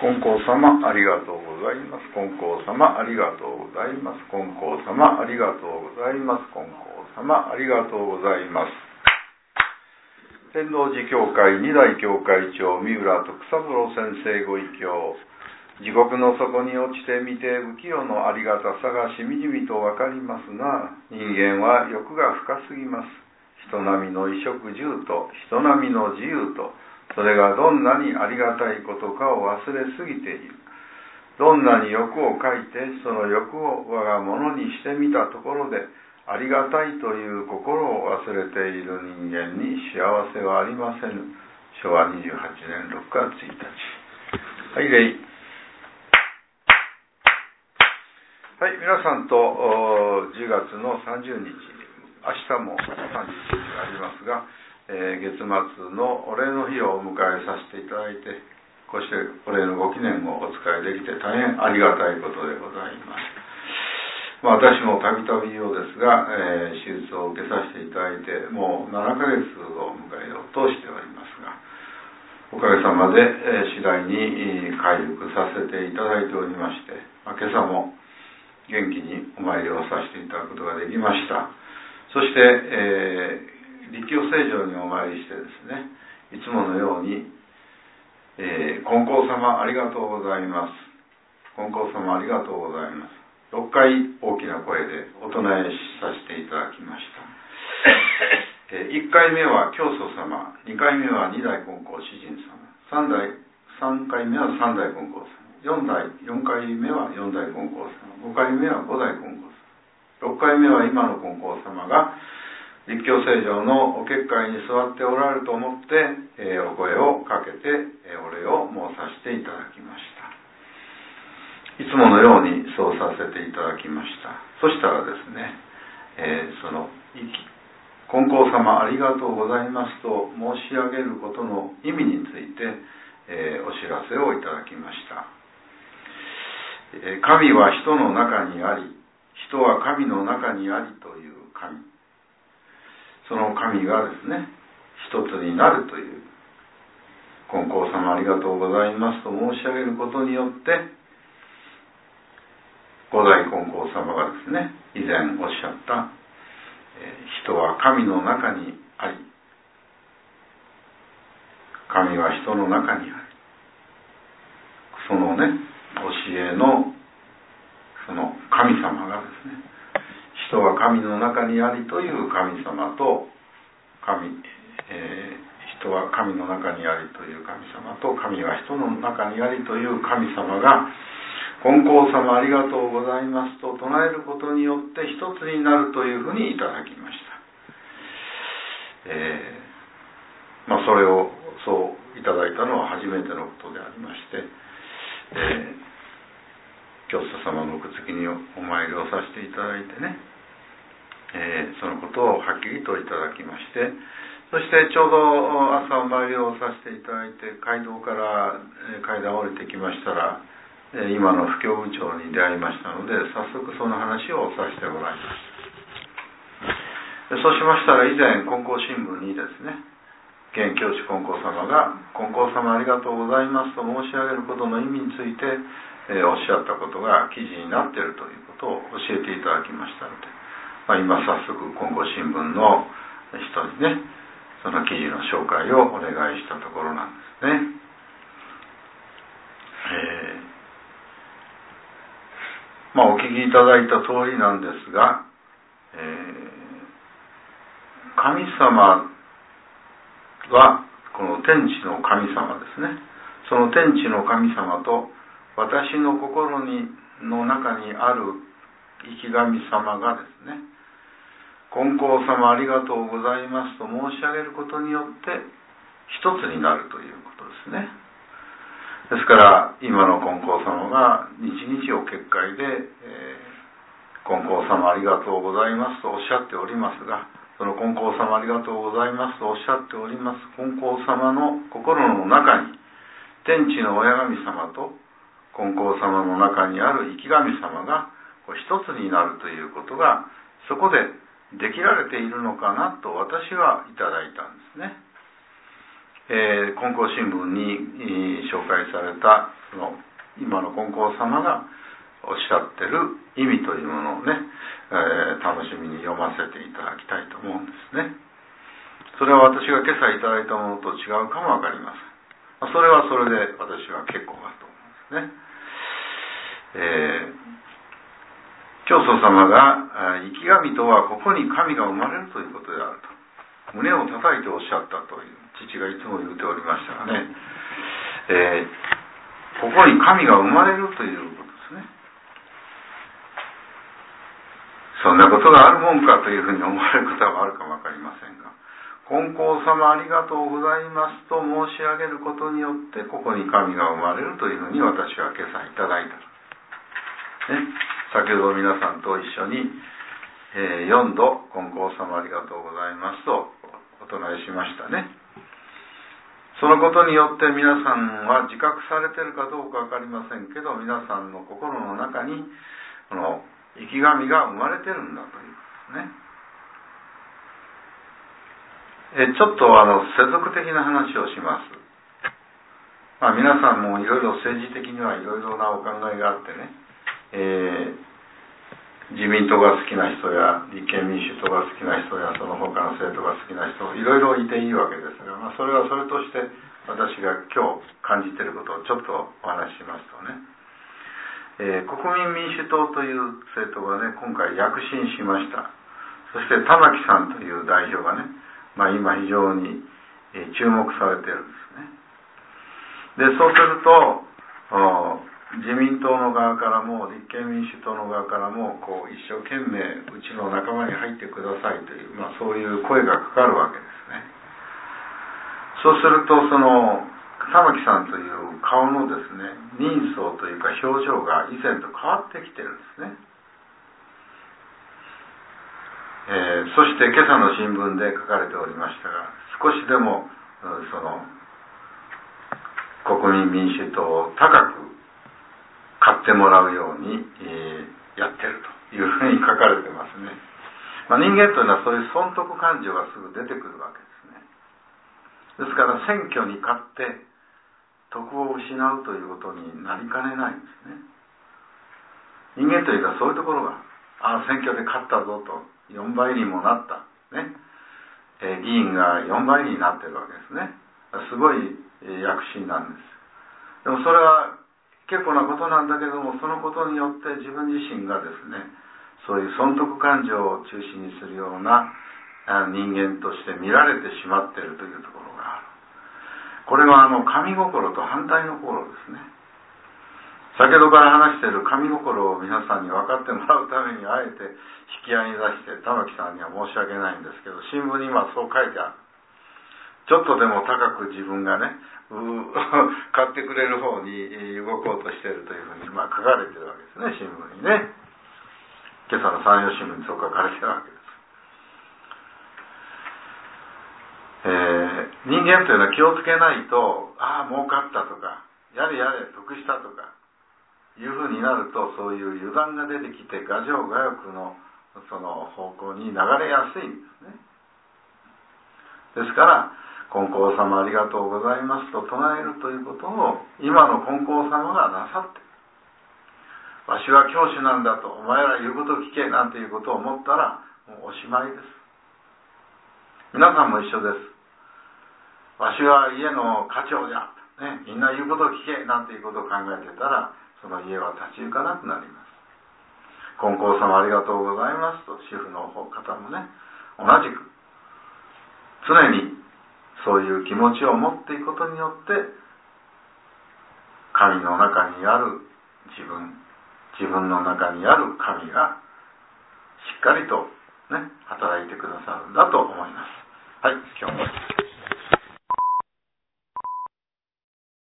金光様ありがとうございます。金光様ありがとうございます。金光様ありがとうございます。金光様ありがとうございます。天王寺教会二代教会長三浦徳三郎先生ご異教。地獄の底に落ちてみて不器用のありがたさがしみじみとわかりますが、人間は欲が深すぎます。人並みの衣食住と人並みの自由と、それがどんなにありがたいことかを忘れすぎている。どんなに欲をかいてその欲を我が物にしてみたところで、ありがたいという心を忘れている人間に幸せはありません。昭和28年6月1日。はい、礼。はい、皆さんと10月の30日、明日も30日がありますが、月末のお礼の日をお迎えさせていただいて、こうしてお礼のご記念をお使いできて大変ありがたいことでございます。私もたびたび言うですが、手術を受けさせていただいてもう7ヶ月を迎えようとしておりますが、おかげさまで次第に回復させていただいておりまして、今朝も元気にお参りをさせていただくことができました。そして、立教聖場にお参りしてですね、いつものように、金光様ありがとうございます。金光様ありがとうございます。6回大きな声でお唱えさせていただきました。1回目は教祖様、2回目は二代金光詩人様、3回目は三代金光様、4回目は四代金光様、5回目は五代金光様、6回目は今の金光様が立教聖場のお結界に座っておられると思って、お声をかけて、お礼を申させていただきました。いつものようにそうさせていただきました。そしたらですね、その金光様ありがとうございますと申し上げることの意味について、お知らせをいただきました。神は人の中にあり、人は神の中にありという神。その神がですね、一つになるという、金光様ありがとうございますと申し上げることによって、五代金光様がですね、以前おっしゃった、人は神の中にあり、神は人の中にあり、そのね、教えのその神様がですね、人は神の中にありという神様と人は神の中にありという神様と、神は人の中にありという神様が金光様ありがとうございますと唱えることによって一つになるというふうにいただきました。それをそういただいたのは初めてのことでありまして、教祖様のお次にお参りをさせていただいてね、そのことをはっきりといただきまして、そしてちょうど朝お参りをさせていただいて、街道から階段を降りてきましたら、今の布教部長に出会いましたので、早速その話をさせてもらいました。そうしましたら、以前金光新聞にですね、現教師金光様が金光様ありがとうございますと申し上げることの意味について、おっしゃったことが記事になっているということを教えていただきましたので、今早速金光新聞の人にね、その記事の紹介をお願いしたところなんですね。お聞きいただいた通りなんですが、神様はこの天地の神様ですね。その天地の神様と私の心の中にある生き神様がですね、金光様ありがとうございますと申し上げることによって一つになるということですね。ですから今の金光様が日々お結界で、金光様ありがとうございますとおっしゃっておりますが、その金光様ありがとうございますとおっしゃっております金光様の心の中に天地の親神様と金光様の中にある生き神様が一つになるということがそこでできられているのかなと私はいただいたんですね。 金光新聞に紹介されたその今の金光様がおっしゃってる意味というものをね、楽しみに読ませていただきたいと思うんですね。それは私が今朝いただいたものと違うかもわかりません。それはそれで私は結構だと思うんですね。教祖様が生き神とはここに神が生まれるということであると胸を叩いておっしゃったという父がいつも言っておりましたがね、ここに神が生まれるということですね。そんなことがあるもんかというふうに思われる方はあるかもわかりませんが、金光様ありがとうございますと申し上げることによってここに神が生まれるというふうに私は今朝いただいた、ね、先ほど皆さんと一緒に、4度金光様ありがとうございますとお唱えしましたね。そのことによって皆さんは自覚されているかどうかわかりませんけど、皆さんの心の中にこの生き神が生まれてるんだということですね。ちょっと世俗的な話をします。皆さんもいろいろ政治的にはいろいろなお考えがあってね、自民党が好きな人や立憲民主党が好きな人やその他の政党が好きな人いろいろいていいわけですが、それはそれとして私が今日感じていることをちょっとお話ししますとね、国民民主党という政党がね今回躍進しました。そして玉木さんという代表がね、今非常に注目されているんですね。でそうすると自民党の側からも立憲民主党の側からも一生懸命うちの仲間に入ってくださいという、そういう声がかかるわけですね。そうするとその玉木さんという顔のですね人相というか表情が以前と変わってきてるんですね。そして今朝の新聞で書かれておりましたが、少しでもその国民民主党を高く買ってもらうように、やってるというふうに書かれてますね。人間というのはそういう損得感情がすぐ出てくるわけですね。ですから選挙に勝って徳を失うということになりかねないんですね。人間というかそういうところが選挙で勝ったぞと4倍にもなった、ね議員が4倍になってるわけですね。すごい躍進なんです。でもそれは結構なことなんだけども、そのことによって自分自身がですねそういう損得感情を中心にするような人間として見られてしまっているというところがある。これは神心と反対の心ですね。先ほどから話している神心を皆さんに分かってもらうためにあえて引き合いに出して玉木さんには申し訳ないんですけど、新聞に今そう書いてある。ちょっとでも高く自分がね買ってくれる方に動こうとしているというふうに書かれているわけですね、新聞にね。今朝の山陽新聞にそう書かれているわけです。人間というのは気をつけないと儲かったとかやれやれ得したとかいうふうになると、そういう油断が出てきて牙城牙欲のその方向に流れやすいんですね。ですから金光様ありがとうございますと唱えるということを今の金光様がなさって、わしは教師なんだと、お前ら言うことを聞けなんていうことを思ったらもうおしまいです。皆さんも一緒です。わしは家の家長じゃ、みんな言うことを聞けなんていうことを考えてたら、その家は立ち行かなくなります。金光様ありがとうございますと主婦の方もね同じく常にそういう気持ちを持っていくことによって神の中にある自分の中にある神がしっかりとね働いてくださるんだと思います。はい、今日も